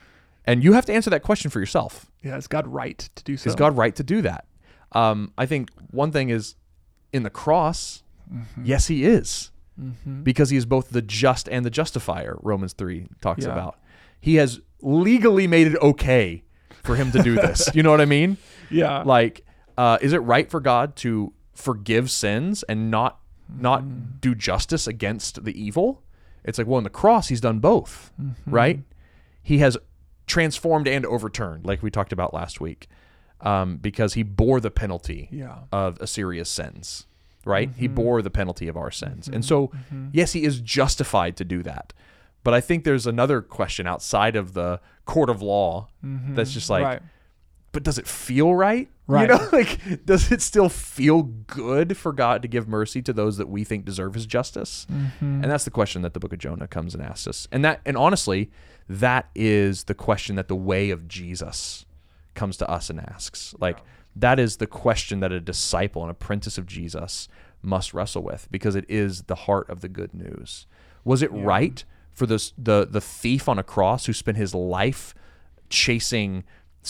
And you have to answer that question for yourself. Yeah, is God right to do so? Is God right to do that? Um, I think one thing is in the cross, mm-hmm. yes, he is. Mm-hmm. Because he is both the just and the justifier, Romans three talks yeah. about. He has legally made it okay for him to do this. You know what I mean? Yeah. Like, uh, is it right for God to forgive sins and not mm-hmm. not do justice against the evil? It's like, well, in the cross, he's done both, mm-hmm. right? He has transformed and overturned, like we talked about last week, um, because he bore the penalty yeah. of Assyria's sins. Right? Mm-hmm. He bore the penalty of our sins. Mm-hmm. And so, mm-hmm. yes, he is justified to do that. But I think there's another question outside of the court of law mm-hmm. that's just like, right. but does it feel right? Right. You know, like, does it still feel good for God to give mercy to those that we think deserve his justice? Mm-hmm. And that's the question that the book of Jonah comes and asks us. And that, and honestly, that is the question that the way of Jesus comes to us and asks. Like, yeah. That is the question that a disciple, an apprentice of Jesus, must wrestle with, because it is the heart of the good news. Was it yeah. right for this, the the thief on a cross who spent his life chasing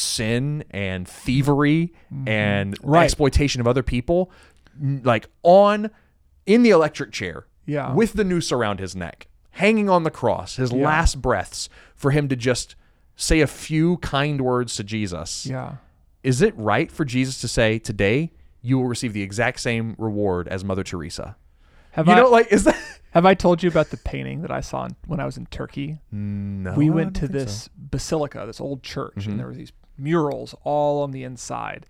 sin and thievery mm-hmm. and right. exploitation of other people, like on in the electric chair yeah. with the noose around his neck, hanging on the cross, his yeah. last breaths, for him to just say a few kind words to Jesus? Yeah. Is it right for Jesus to say, today you will receive the exact same reward as Mother Teresa? Have you I, know, like, is that? Have I told you about the painting that I saw in, when I was in Turkey? No. We I went don't to think this so. basilica, this old church, Mm-hmm. and there were these murals all on the inside.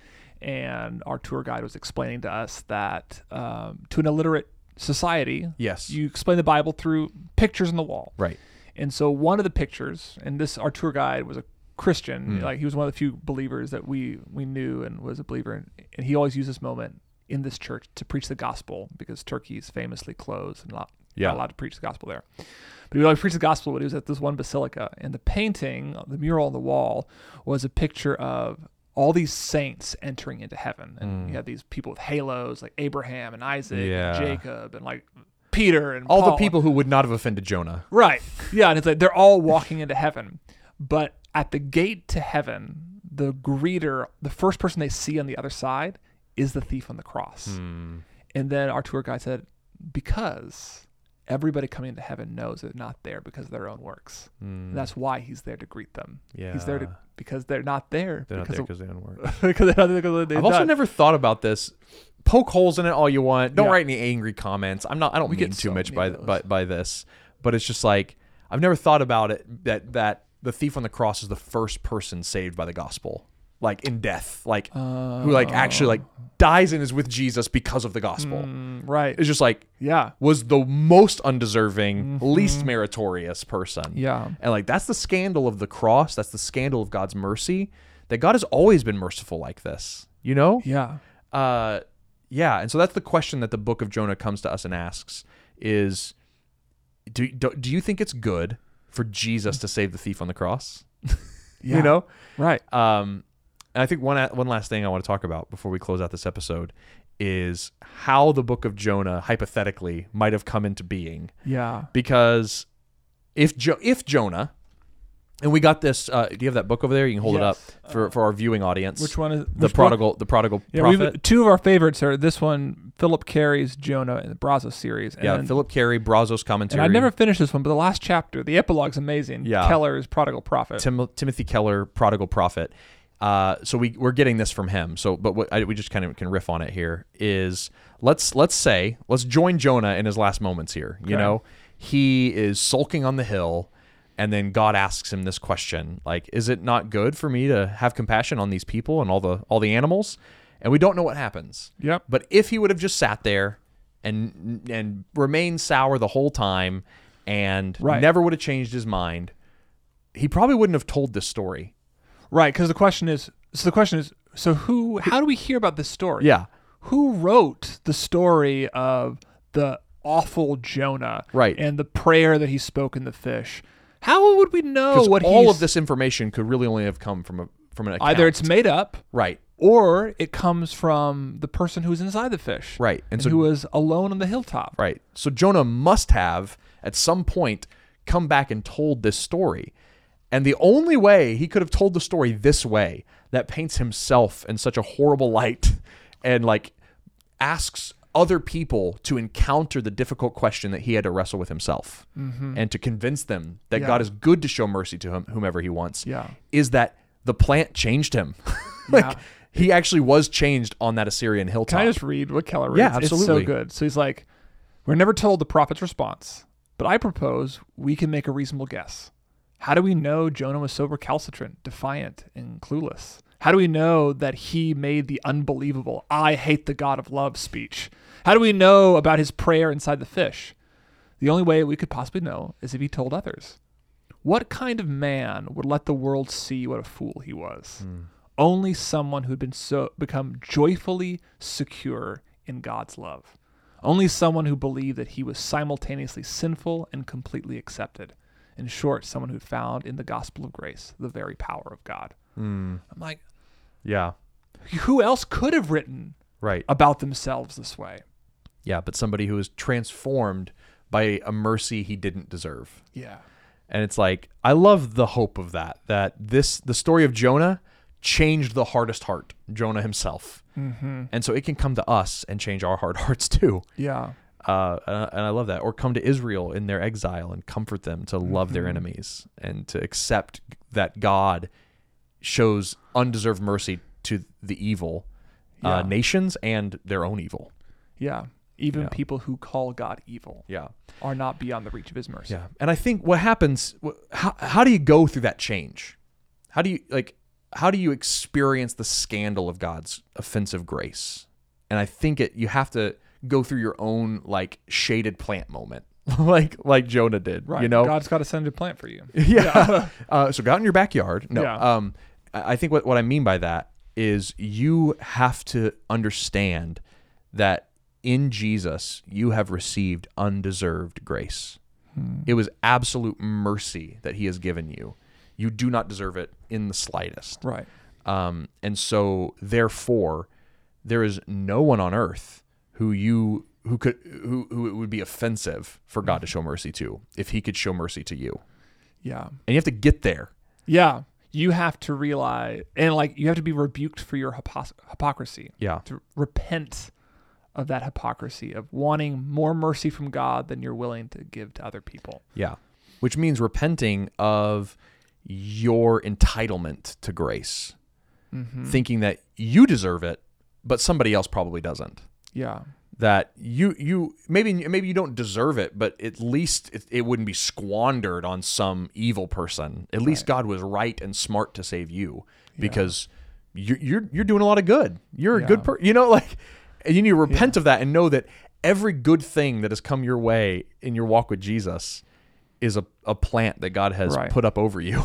And our tour guide was explaining to us that um, to an illiterate society, yes, you explain the Bible through pictures on the wall. Right. And so one of the pictures, and this our tour guide was a Christian, mm. like he was one of the few believers that we we knew and was a believer, and, and he always used this moment in this church to preach the gospel, because Turkey is famously closed and not, yeah. not allowed to preach the gospel there. But he would always preach the gospel when he was at this one basilica, and the painting, the mural on the wall, was a picture of all these saints entering into heaven, and mm. you had these people with halos like Abraham and Isaac yeah. and Jacob and like Peter and all Paul. the people who would not have offended Jonah. Right. Yeah, and it's like they're all walking into heaven, but at the gate to heaven, the greeter, the first person they see on the other side is the thief on the cross. Mm. And then our tour guide said, because everybody coming into heaven knows they're not there because of their own works. Mm. And that's why he's there to greet them. Yeah. He's there to, because they're not there. They're not because there of, because they don't work. because they're not there because they've I've also done. never thought about this. Poke holes in it all you want. Don't Yeah. write any angry comments. I'm not. I don't We mean get too so much many by, of by those. by this, but it's just like I've never thought about it that that the thief on the cross is the first person saved by the gospel, like in death, like uh, who like actually like dies and is with Jesus because of the gospel. Mm, right. It's just like Yeah. was the most undeserving, Mm-hmm. least meritorious person. Yeah. And like that's the scandal of the cross. That's the scandal of God's mercy. That God has always been merciful like this. You know? Yeah. Uh, yeah. And so that's the question that the book of Jonah comes to us and asks: is do do, do you think it's good for Jesus to save the thief on the cross? Yeah. You know? Right. Um, and I think one one last thing I want to talk about before we close out this episode is how the book of Jonah hypothetically might have come into being. Yeah. Because if jo- if Jonah, and we got this, uh, do you have that book over there? You can hold Yes. it up for, for our viewing audience. Which one is the which prodigal? The prodigal Yeah, prophet. we've, two of our favorites are this one, Philip Carey's Jonah in the Brazos series. And Yeah, then, Philip Carey, Brazos and commentary. I never finished this one, but the last chapter, the epilogue's amazing. Yeah. Keller's Prodigal Prophet. Tim- Timothy Keller, Prodigal Prophet. Uh, so we we're getting this from him. So, but what I, we just kind of can riff on it here is let's let's say let's join Jonah in his last moments here. You Okay. know, he is sulking on the hill, and then God asks him this question: like, is it not good for me to have compassion on these people and all the all the animals? And we don't know what happens. Yep. But if he would have just sat there and and remained sour the whole time and Right. never would have changed his mind, he probably wouldn't have told this story. Right, because the question is, so the question is, so who, how do we hear about this story? Yeah. Who wrote the story of the awful Jonah? Right. And the prayer that he spoke in the fish? How would we know Because what all he's, of this information could really only have come from a from an account. either it's made up, right, or it comes from the person who's inside the fish, right, and, and so who was alone on the hilltop. right. So Jonah must have at some point come back and told this story. And the only way he could have told the story this way, that paints himself in such a horrible light and like asks other people to encounter the difficult question that he had to wrestle with himself Mm-hmm. and to convince them that Yeah. God is good to show mercy to him, whomever he wants, Yeah. is that the plant changed him. like Yeah. he actually was changed on that Assyrian hilltop. Can I just read what Keller reads? Yeah, It's absolutely. so good. So he's like, we're never told the prophet's response, but I propose we can make a reasonable guess. How do we know Jonah was so recalcitrant, defiant, and clueless? How do we know that he made the unbelievable "I hate the God of love" speech? How do we know about his prayer inside the fish? The only way we could possibly know is if he told others. What kind of man would let the world see what a fool he was? Mm. Only someone who had been so become joyfully secure in God's love. Only someone who believed that he was simultaneously sinful and completely accepted. In short, someone who found in the gospel of grace the very power of God. Mm. I'm like, Yeah. who else could have written Right. about themselves this way? Yeah, but somebody who was transformed by a mercy he didn't deserve. Yeah. And it's like, I love the hope of that, that this, the story of Jonah changed the hardest heart, Jonah himself. Mm-hmm. And so it can come to us and change our hard hearts too. Yeah. Uh, and, I, and I love that. Or come to Israel in their exile and comfort them to love their Mhm. enemies and to accept that God shows undeserved mercy to the evil uh, Yeah. nations and their own evil. Yeah. Even Yeah. people who call God evil Yeah. are not beyond the reach of his mercy. Yeah. And I think what happens, wh- how, how do you go through that change? How do you, like, how do you experience the scandal of God's offensive grace? And I think it, you have to go through your own, like, shaded plant moment, like, like Jonah did, Right. you know? God's got to send a plant for you. yeah. uh, so go out in your backyard. No. Yeah. Um, I I think what, what I mean by that is you have to understand that in Jesus, you have received undeserved grace. Hmm. It was absolute mercy that he has given you. You do not deserve it in the slightest. Right. Um, and so therefore, there is no one on earth who you who could who, who it would be offensive for God to show mercy to if he could show mercy to you. Yeah. And you have to get there. Yeah. You have to realize, and like, you have to be rebuked for your hypos- hypocrisy. Yeah. To repent of that hypocrisy of wanting more mercy from God than you're willing to give to other people. Yeah. Which means repenting of your entitlement to grace, Mm-hmm. thinking that you deserve it, but somebody else probably doesn't. Yeah. That you you maybe maybe you don't deserve it, but at least it, it wouldn't be squandered on some evil person. At least Right. God was right and smart to save you because you're you're you're doing a lot of good. You're a Yeah. good person. You know, like, and you need to repent of that and know that every good thing that has come your way in your walk with Jesus is a, a plant that God has Right. put up over you.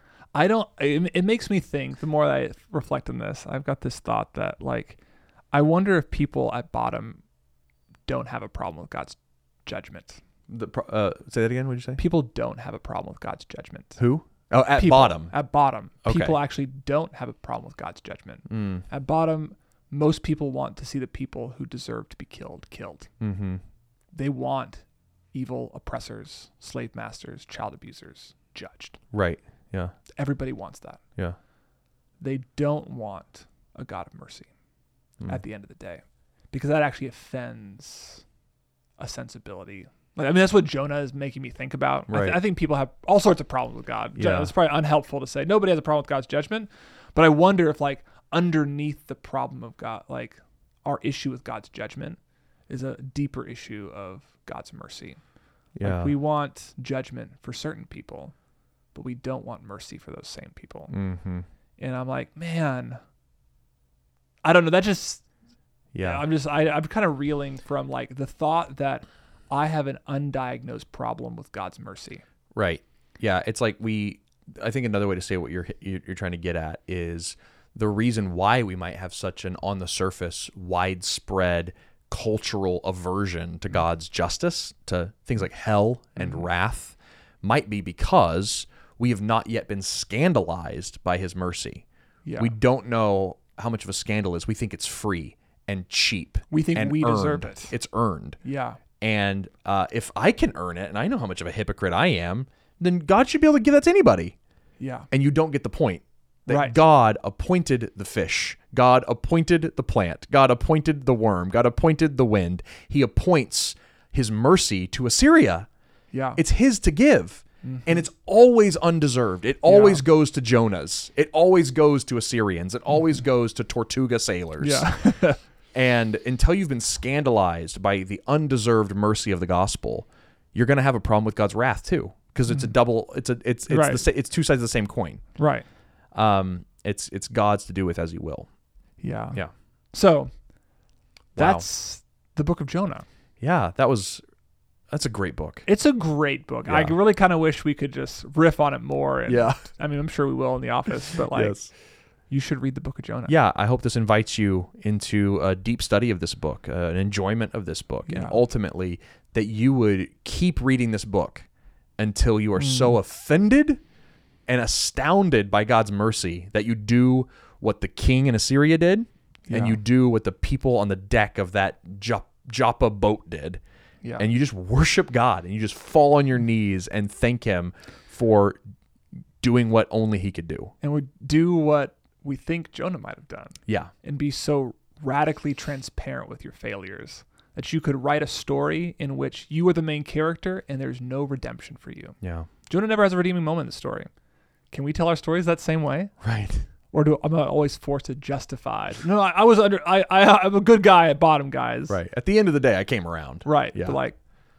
I don't, it, it makes me think, the more I reflect on this, I've got this thought that, like, I wonder if people at bottom don't have a problem with God's judgment. The pro- uh, say that again. What did you say? People don't have a problem with God's judgment. Who? Oh, at People, bottom. At bottom. Okay. People actually don't have a problem with God's judgment. Mm. At bottom, most people want to see the people who deserve to be killed, killed. Mm-hmm. They want evil oppressors, slave masters, child abusers judged. Right. Yeah. Everybody wants that. Yeah. They don't want a God of mercy Mm. at the end of the day, because that actually offends a sensibility. Like, I mean, that's what Jonah is making me think about. I, th- Right. I think people have all sorts of problems with God. Jo- Yeah. It's probably unhelpful to say nobody has a problem with God's judgment, but I wonder if, like, underneath the problem of God, like, our issue with God's judgment is a deeper issue of God's mercy. Yeah. Like, we want judgment for certain people, but we don't want mercy for those same people. Mm-hmm. And I'm like, man, I don't know. That just, Yeah. I'm just, I, I'm kind of reeling from, like, the thought that I have an undiagnosed problem with God's mercy. Right. Yeah. It's like we, I think another way to say what you're, you're you're trying to get at is the reason why we might have such an on the surface, widespread cultural aversion to God's justice, to things like hell and Mhm. wrath, might be because we have not yet been scandalized by his mercy. Yeah. We don't know how much of a scandal is. We think it's free and cheap. We think and we deserve earned. it. It's earned. Yeah. And uh, if I can earn it, and I know how much of a hypocrite I am, then God should be able to give that to anybody. Yeah. and you don't get the point that Right. God appointed the fish. God appointed the plant. God appointed the worm. God appointed the wind. He appoints his mercy to Assyria. Yeah. It's his to give. And it's always undeserved. It always Yeah. goes to Jonahs. It always goes to Assyrians. It always goes to Tortuga sailors. yeah. And until you've been scandalized by the undeserved mercy of the gospel, you're going to have a problem with God's wrath too, because it's a double. It's a it's it's Right. the sa- it's two sides of the same coin. Right. Um, it's it's God's to do with as He will. Yeah. Yeah, So that's the book of Jonah. yeah. That was that's a great book. It's a great book. I Yeah. really kind of wish we could just riff on it more. And, Yeah. I mean, I'm sure we will in the office, but like, you should read the book of Jonah. Yeah, I hope this invites you into a deep study of this book, uh, an enjoyment of this book, and Yeah. ultimately that you would keep reading this book until you are Mm. so offended and astounded by God's mercy that you do what the king in Assyria did, Yeah. and you do what the people on the deck of that Jop- Joppa boat did, Yeah. and you just worship God, and you just fall on your knees and thank Him for doing what only He could do. and we do what we think Jonah might have done Yeah, and be so radically transparent with your failures that you could write a story in which you are the main character and there's no redemption for you. yeah, Jonah never has a redeeming moment in the story. Can we tell our stories that same way? right. Or do am I always forced to justify? No, I, I was under. I, I I'm a good guy at bottom, guys. Right. At the end of the day, I came around. Right. Yeah. But like,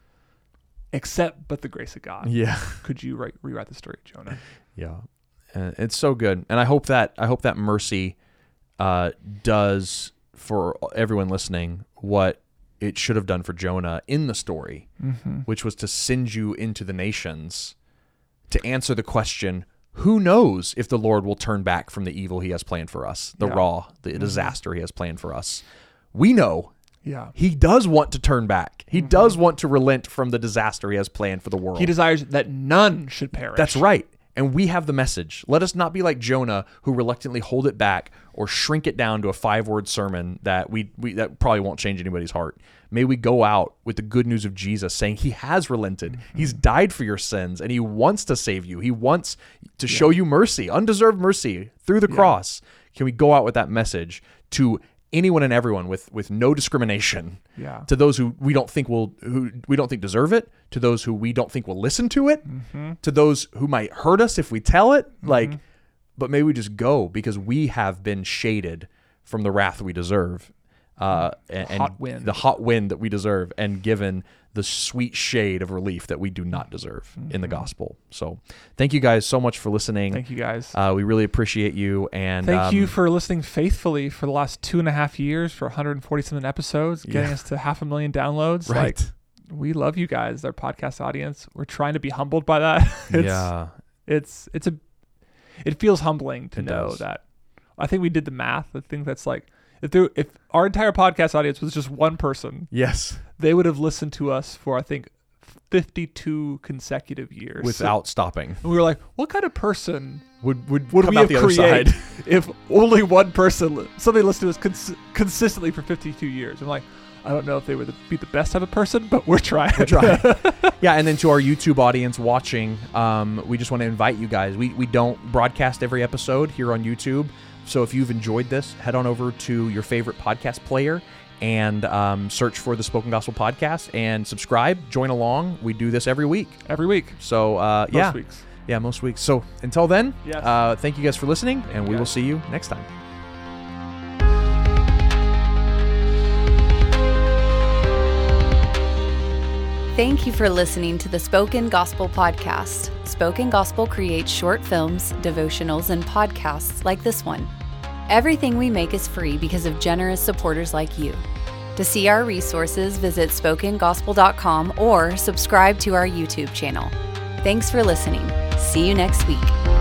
except but the grace of God. Yeah. Could you write, rewrite the story of Jonah? Yeah. And it's so good. And I hope that I hope that mercy uh, does for everyone listening what it should have done for Jonah in the story, Mm-hmm. which was to send you into the nations to answer the question, who knows if the Lord will turn back from the evil he has planned for us, the Yeah. raw, the Mhm. disaster he has planned for us. We know Yeah. he does want to turn back. He does want to relent from the disaster he has planned for the world. He desires that none should perish. That's right. And we have the message. Let us not be like Jonah, who reluctantly hold it back or shrink it down to a five-word sermon that we, we that probably won't change anybody's heart. May we go out with the good news of Jesus, saying He has relented. Mm-hmm. He's died for your sins, and He wants to save you. He wants to show you mercy, undeserved mercy through the Yeah. cross. Can we go out with that message to anyone and everyone with with no discrimination? Yeah. To those who we don't think will who we don't think deserve it, to those who we don't think will listen to it, Mm-hmm. to those who might hurt us if we tell it, like, but maybe we just go because we have been shaded from the wrath we deserve, uh, and, and hot wind. the hot wind that we deserve, and given the sweet shade of relief that we do not deserve in the gospel. So, thank you guys so much for listening. Thank you guys. Uh, we really appreciate you, and Thank um, you for listening faithfully for the last two and a half years for one hundred forty-seven episodes, getting Yeah. us to half a million downloads. right. Like, we love you guys, our podcast audience. We're trying to be humbled by that. it's, yeah, it's it's a it feels humbling to It know does. that. I think we did the math. I think that's like if there, if our entire podcast audience was just one person, yes, they would have listened to us for I think fifty-two consecutive years without stopping. And we were like, what kind of person Would would, would come we out have the other created side. if only one person, li- somebody listened to us cons- consistently for fifty-two years? I'm like, I don't know if they would be the best type of person, but we're trying. We're trying. Yeah, and then to our YouTube audience watching, um, we just want to invite you guys. We we don't broadcast every episode here on YouTube, so if you've enjoyed this, head on over to your favorite podcast player and um, search for the Spoken Gospel Podcast and subscribe. Join along. We do this every week. Every week. So uh, Most yeah, weeks. yeah, most weeks. So until then, Yes. uh, thank you guys for listening, and you we will guys. see you next time. Thank you for listening to the Spoken Gospel Podcast. Spoken Gospel creates short films, devotionals, and podcasts like this one. Everything we make is free because of generous supporters like you. To see our resources, visit spoken gospel dot com or subscribe to our YouTube channel. Thanks for listening. See you next week.